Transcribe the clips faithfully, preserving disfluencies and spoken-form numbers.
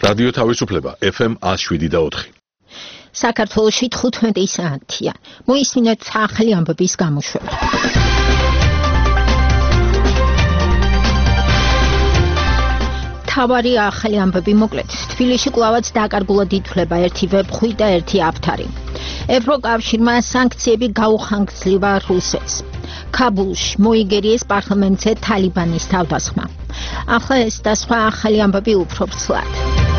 რადიო თავისუფლება ეფ ემ one oh seven და four. საქართველოში თხუთმეტი საათია. მოისმინეთ ახალი ამბების გამოშვება. თავარი ახალი ამბები მოკლედ. თბილისში კვლავაც დაკარგულად ითვლება ერთი ვებხვი და ერთი აფთარი. ევროკავშირმა სანქციები გაუხანგრძლива რუსეთს. ქაბულში მოიგერიეს პარლამენტზე თალიბანის თავდასხმა. ახლა ეს და სხვა ახალი ამბები უფრო ცვლად.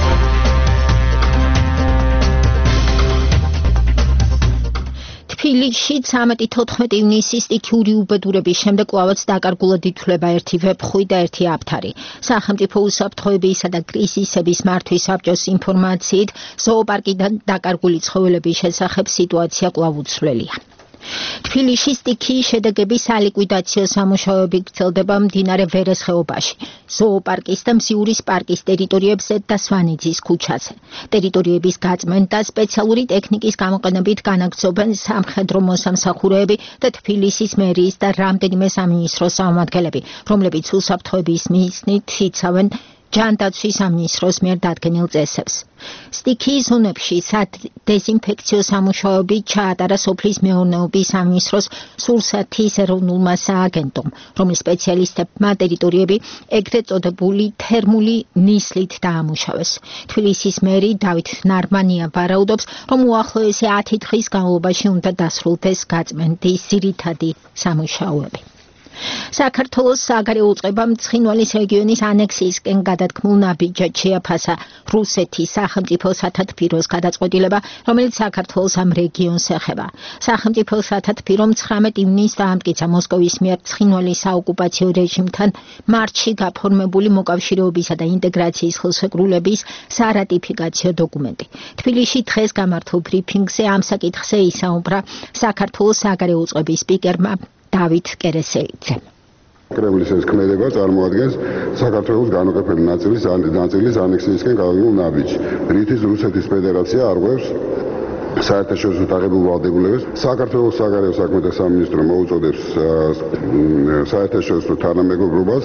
თბილისში ცამეტი თოთხმეტი ივნისის სტიქიური უბედურების შემდეგ კვლავაც დაკარგულად ითვლება ერთი ვებხვი და ერთი აფთარი. სახელმწიფო უსაფრთხოებისა და კრიზისების მართვის საბჭოს ინფორმაციით, ზოოპარკიდან დაკარგული ცხოველების შესახებ სიტუაცია კვლავ უცვლელია. თბილისში სტიქიის შედეგების სალიკვიდაციო სამუშაოები გრძელდება მდინარე ვერეს ხეობაში, ზოოპარკის და მზიურის პარკის ტერიტორიებზე და სვანიძის ქუჩაზე. ტერიტორიების გაწმენდა სპეციალური ტექნიკის გამოყენებით განაგრძობენ სამხედრო მოსამსახურეები და თბილისის მერიის და რამდენიმე სამინისტროს წარმომადგენლები, რომლებიც უსაფრთხოების მიზნით იცავენ ჯანდაცვის სამინისტროს მიერ დადგენილ წესებს. სტიქიის ზონებში სადეზინფექციო სამუშაოები ჩაატარა სოფლის მეურნეობის სამინისტროს სურსათის ეროვნულმა სააგენტომ, რომლის სპეციალისტებმა ტერიტორიები ეგრეთ წოდებული თერმული ნისლით დაამუშავეს. თბილისის მერი დავით ნარმანია ვარაუდობს, რომ უახლოესი ათი დღის განმავლობაში უნდა დასრულდეს გაწმენდის ძირითადი სამუშაოები. საქართველოს საგარეო უწყებამ ცხინვალის რეგიონის ანექსიისკენ გადადგმულ ნაბიჯად შეაფასა რუსეთის სახელმწიფო სათათბიროს გადაწყვეტილება, რომელიც საქართველოს ამ რეგიონს ეხება. სახელმწიფო სათათბირომ ცხრამეტ ივნისს დაამტკიცა მოსკოვის მიერ ცხინვალის საოკუპაციო რეჟიმთან მარტში გაფორმებული მოკავშირეობისა და ინტეგრაციის ხელშეკრულების სარატიფიკაციო დოკუმენტი. თბილისში დღეს გამართულ ბრიფინგზე ამ საკითხზე ისაუბრა საქართველოს საგარეო უწყების სპიკერმა დავით კერესელიძე. კრემლის ეს ქმედება წარმოადგენს საქართველოს განუყოფელი ნაწილის ნაწილის ანექსიისკენ გადადგმულ ნაბიჯს, რითიც რუსეთის ფედერაცია არღვევს საერთაშორისო დაღებულ ვალდებულებას. საქართველოს საგარეო საქმეთა სამინისტრო მოუწოდებს საერთაშორისო თანამეგობრობას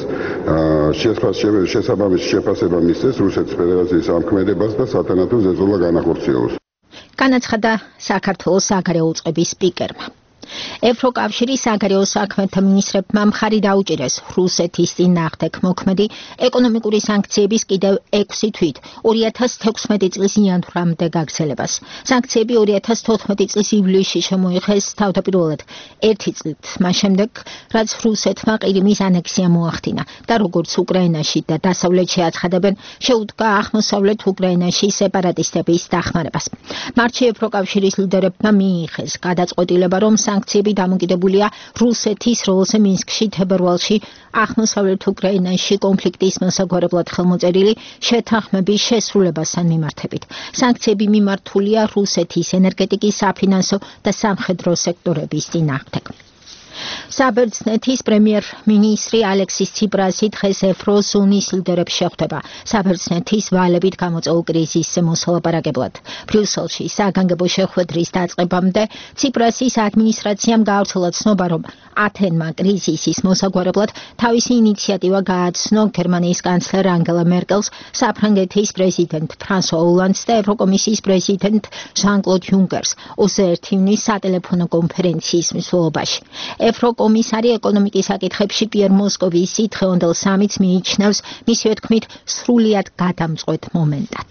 შესაბამის შეფასება მისცეს რუსეთის ფედერაციის ამ ქმედებას და სათანადო ზეწოლა განახორციელოს. განაცხადა საქართველოს საგარეო უწყების სპიკერმა. ევროკავშირის საგარეო საქმეთა მინისტრებმა მხარი დაუჭირეს რუსეთის წინააღმდეგ მოქმედი ეკონომიკური სანქციების კიდევ ექვსი თვით ორი ათას თექვსმეტი წლის იანვრამდე გაგრძელებას. სანქციები ორი ათას თოთხმეტი წლის ივლისში შემოიღეს თავდაპირველად ერთი წლით მას შემდეგ, რაც რუსეთმა ყირიმის ანექსია მოახდინა და როგორც უკრაინაში და დასავლეთში აცხადებენ, შეუდგა აღმოსავლეთ უკრაინაში სეპარატისტების დახმარებას. მარტში ევროკავშირის ლიდერებმა მიიღეს გადაწყვეტილება, რომ სანქციები დამოკიდებულია რუსეთის როლზე მინსკში თებერვალში აღმოსავლეთ უკრაინაში კონფლიქტის მოსაგვარებლად ხელმოწერილი შეთანხმების შესრულებასთან მიმართებით. სანქციები მიმართულია რუსეთის ენერგეტიკის, საფინანსო და სამხედრო სექტორების წინააღმდეგ. საბერძნეთის პრემიერ-მინისტრი ალექსის ციპრასი დღეს ევროზონის ლიდერებს შეხვდება საბერძნეთის ვალებით გამოწვეულ კრიზისზე მოსალაპარაკებლად. ბრიუსელში საგანგებო შეხვედრის დაწყებამდე ციპრასის ადმინისტრაციამ გაავრცელა ცნობა, რომ ათენმა კრიზისის მოსაგვარებლად თავისი ინიციატივა გააცნო გერმანიის კანცლერ ანგელა მერკელს, საფრანგეთის პრეზიდენტ ფრანსუა ოლანდს და ევროკომისიის პრეზიდენტ ჟან-კლოდ იუნკერს ოცდაერთი ივნისის სატელეფონო კონფერენციის მსვლელობაში. ევროკომისარი ეკონომიკის საკითხებში პიერ მოსკოვისი დღევანდელ სამიტს მიიჩნევს მისივე თქმით სრულიად გადამწყვეტ მომენტად.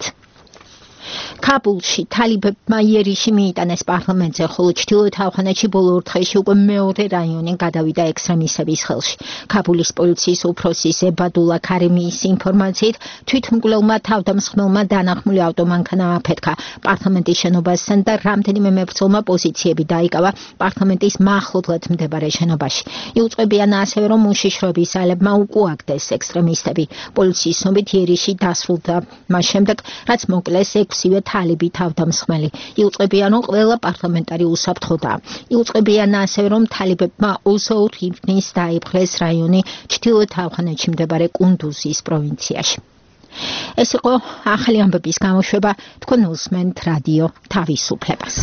ქაბულში თალიბებმა იერიში მიიტანეს პარლამენტზე, ხოლო ჩრდილოეთ ავღანეთში ბოლო ორ დღეში უკვე მეორე რაიონი გადავიდა ექსტრემისტების ხელში. ქაბულის პოლიციის უფროსი ზებადულა ქარიმის ინფორმაციით, თვითმკვლელმა თავდამსხმელმა დანახმული ავტომანქანა აფეთქა პარლამენტის შენობასთან და რამდენიმე მებრძოლმა პოზიციები დაიკავა პარლამენტის მახლობლად მდებარე შენობაში. იუწყებიან ასევე, რომ უშიშროების ძალებმა უკუაგდეს ექსტრემისტები. პოლიციის ცნობით იერიში დასრულდა მას შემდეგ, რაც მოკლეს ექვსივე თალიბი თავდამსხმელი. იუწყებიან, რომ ყველა პარლამენტარი უსაფრთხოდაა. იუწყებიან ასევე, რომ თალიბებმა ოცდაოთხ ივნისს დაიპყრეს რაიონი ჩრდილოეთ ავღანეთში მდებარე კუნდუზის პროვინციაში. ეს იყო ახალი ამბების გამოშვება. თქვენ უსმენთ რადიო თავისუფლებას.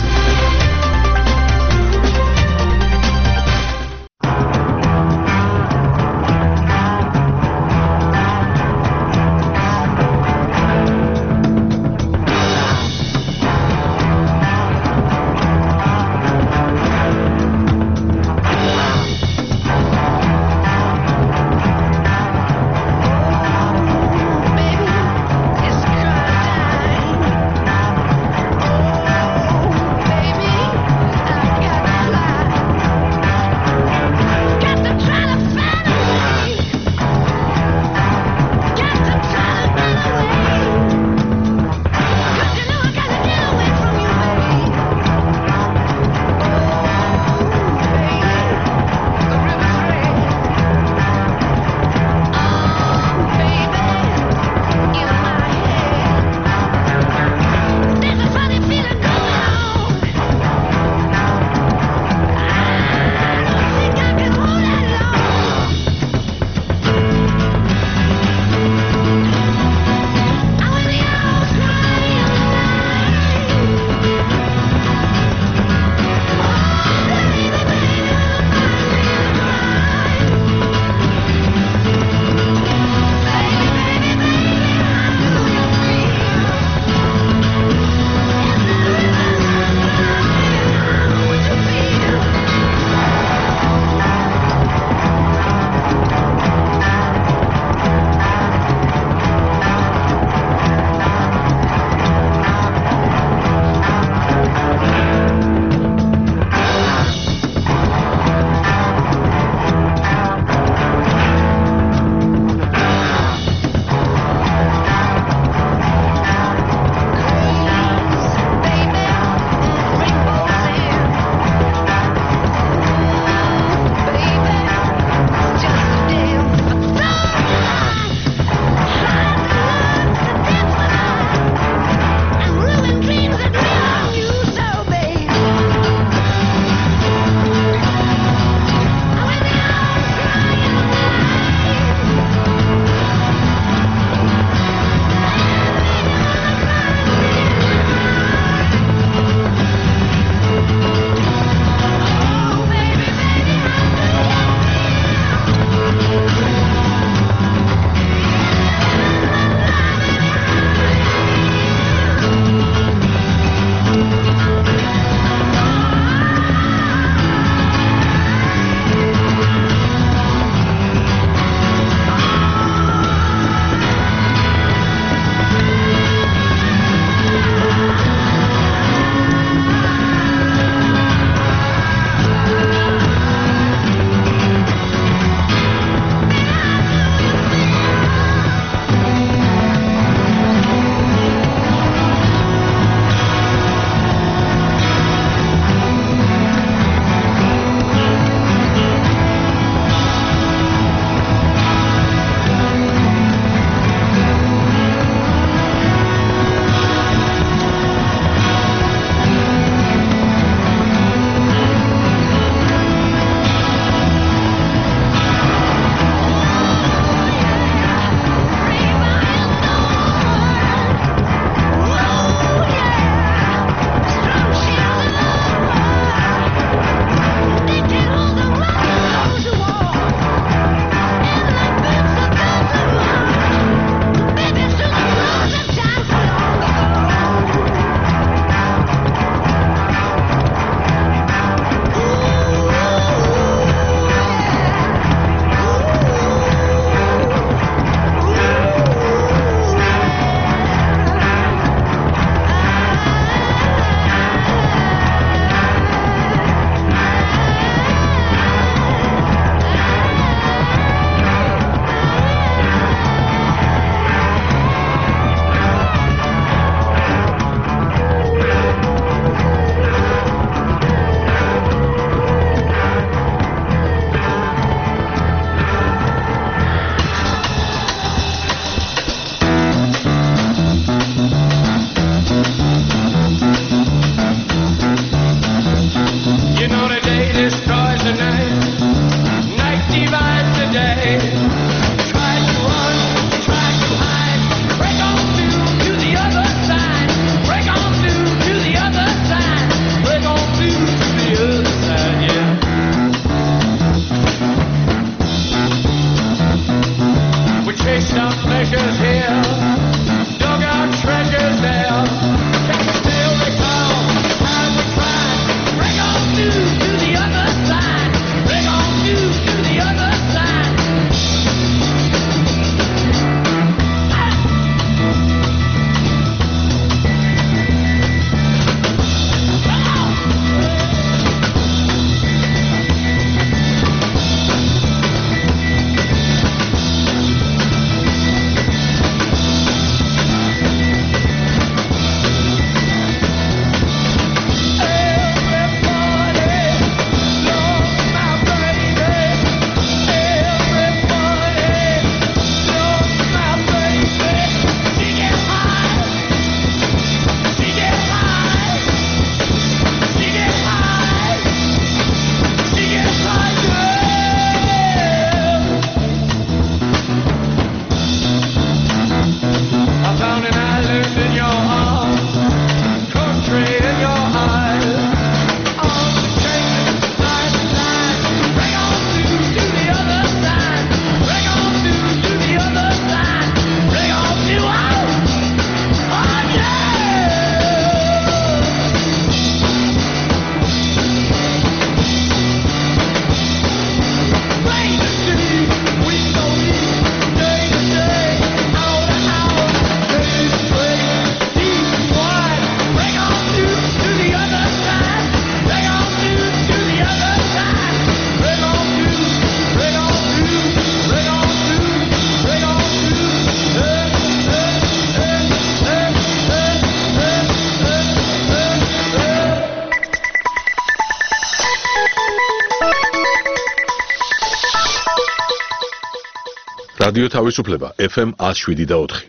რადიო თავისუფლება ეფ ემ one oh seven და four.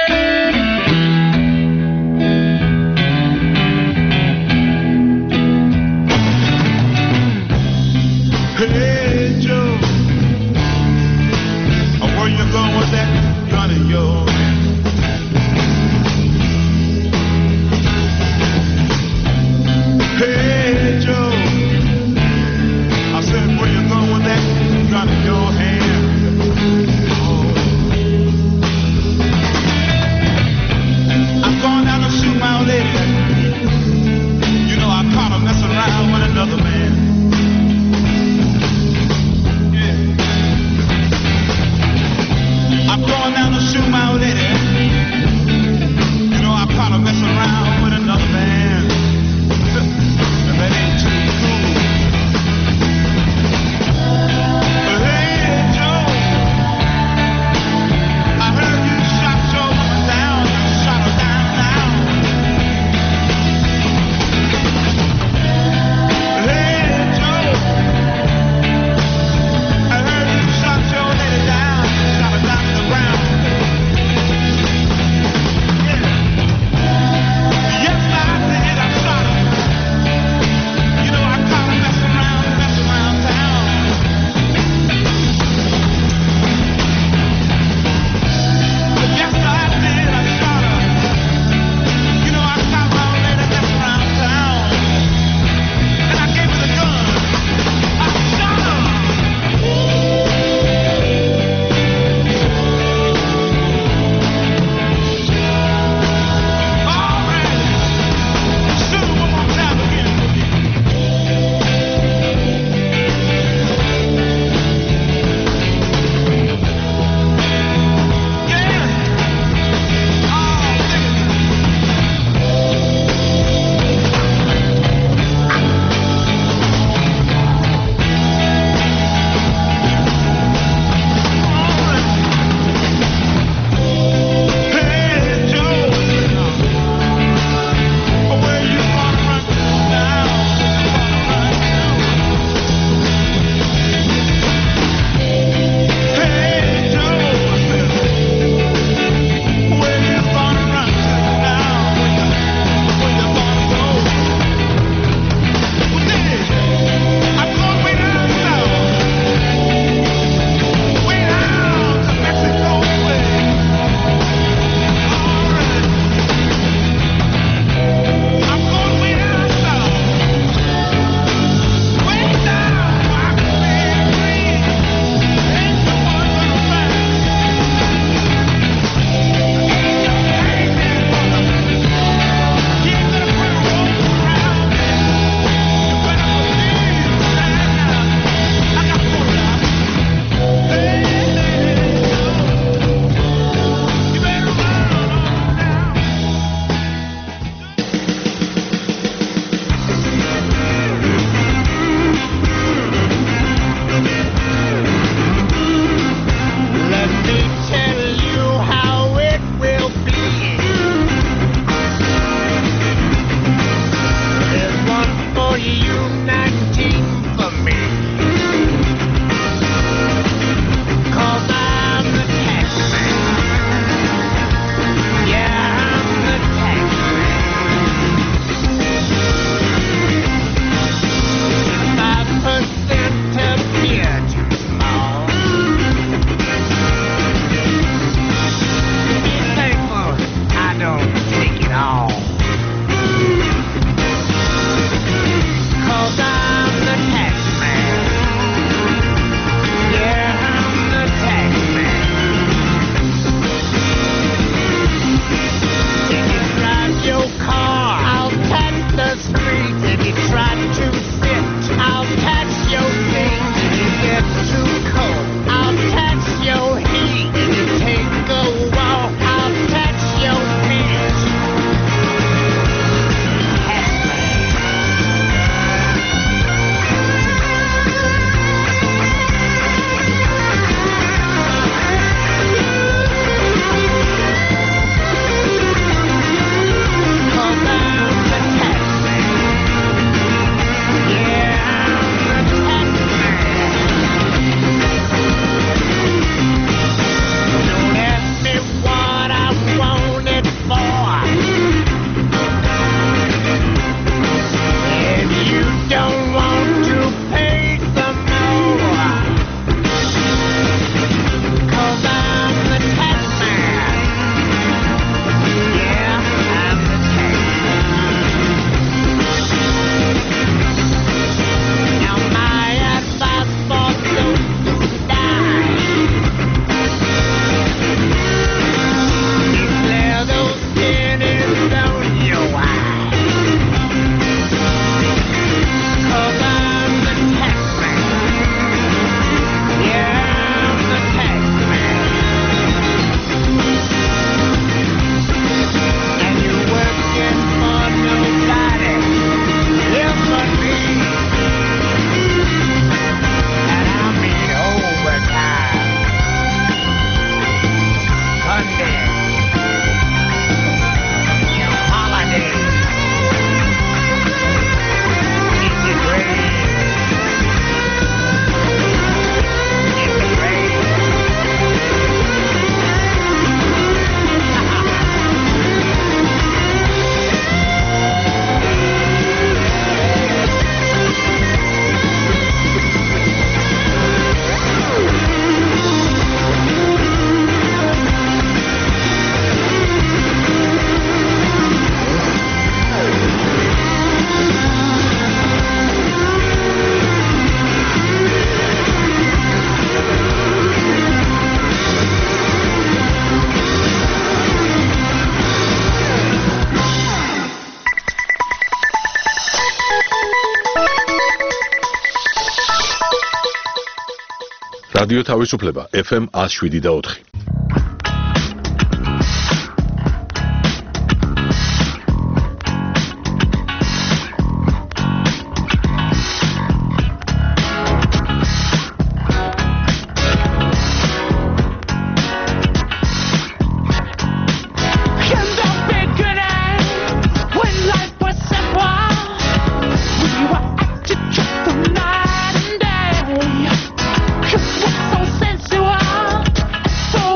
Hey Joe, where you going with that gun in your hand? Hey Joe, I said where you going with that gun in your hand? Oh. I'm going down to shoot my old lady. You know I caught her messing around with another man. რადიო თავისუფლება ეფ ემ one oh seven და four. So sensual, so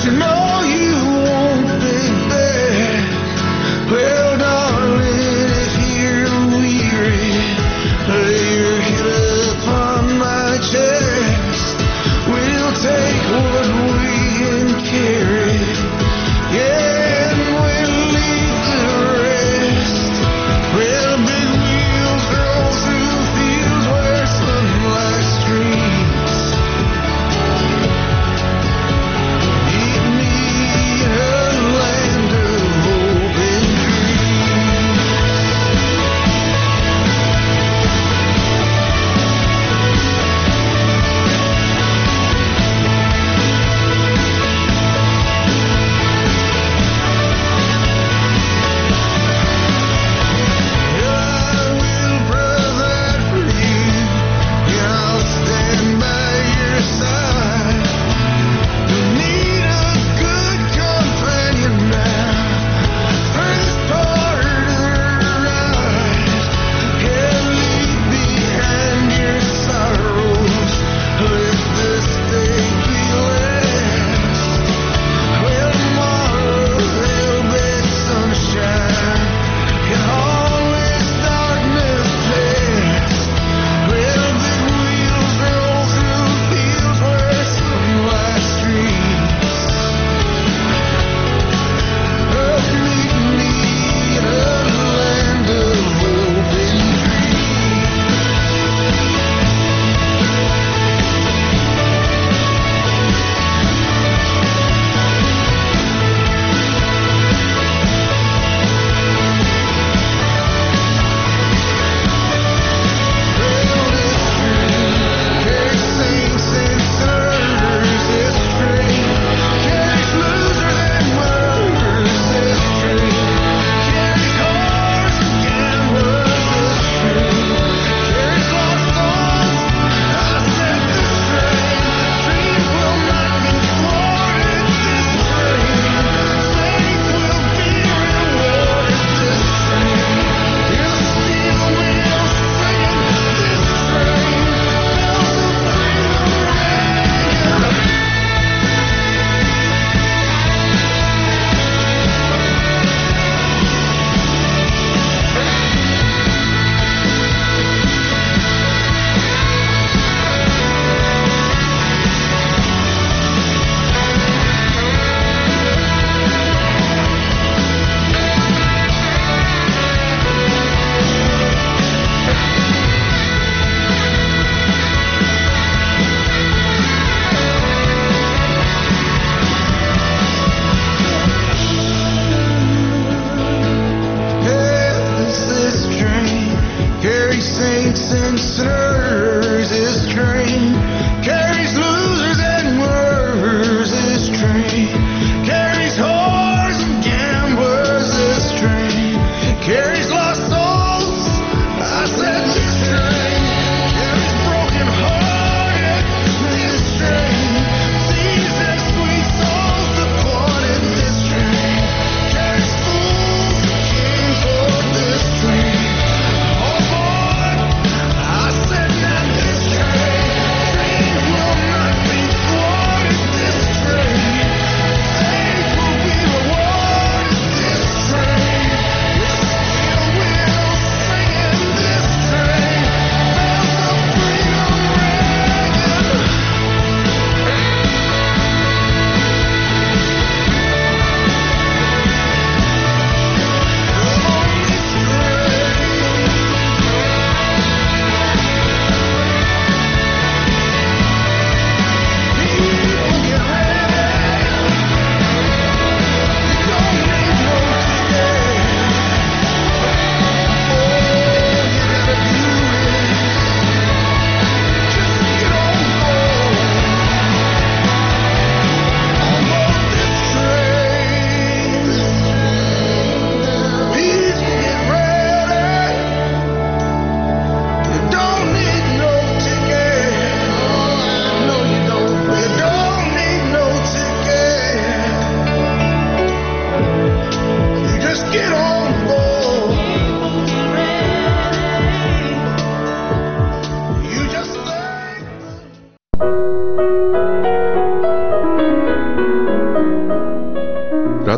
you know you won't be back. Well, darling, if you're weary, lay your head upon my chest. We'll take what we can carry, yeah, and we'll leave the rest. Well, big wheels roll through fields where sunlight streams. Meet me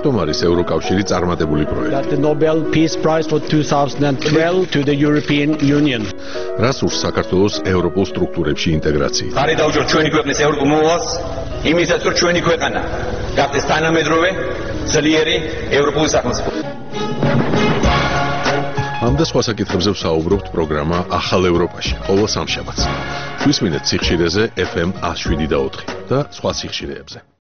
რატომ არის ევროკავშირი წარმატებული პროექტი? That the Nobel Peace Prize for two thousand twelve to the European Union. რას ურს საქართველოს ევროპულ სტრუქტურებში ინტეგრაციით? ხარი დაუჭიროთ ჩვენი ქვეყნის ევროპულ მოვალს, იმისაც რომ ჩვენი ქვეყანა გახდეს თანამედროვე, ძლიერი ევროპული სახელმწიფო. ამ და სხვა საკითხებზე ვსაუბრობთ პროგრამა ახალ ევროპაში, ყოველ სამშაბათს. გვისმინეთ სიხშირეზე ეფ ემ one oh seven და ოთხი და სხვა სიხშირეებზე.